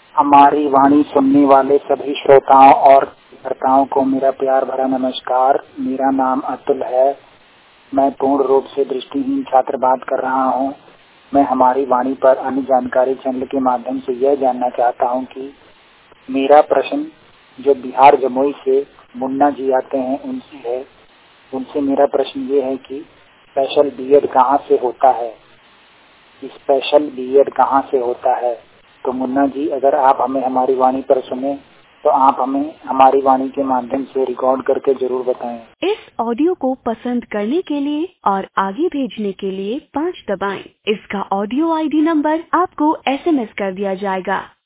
हमारी वाणी सुनने वाले सभी श्रोताओं और कर्ताओं को मेरा प्यार भरा नमस्कार। मेरा नाम अतुल है। मैं पूर्ण रूप से दृष्टिहीन छात्र बात कर रहा हूँ। मैं हमारी वाणी पर अन्य जानकारी चैनल के माध्यम से यह जानना चाहता हूँ कि मेरा प्रश्न जो बिहार जमुई से मुन्ना जी आते हैं उनसे मेरा प्रश्न ये है कि स्पेशल बीएड कहाँ से होता है, स्पेशल बीएड कहाँ से होता है। तो मुन्ना जी, अगर आप हमें हमारी वाणी पर सुने तो आप हमें हमारी वाणी के माध्यम से रिकॉर्ड करके जरूर बताएं। इस ऑडियो को पसंद करने के लिए और आगे भेजने के लिए 5 दबाएं। इसका ऑडियो आईडी नंबर आपको SMS कर दिया जाएगा।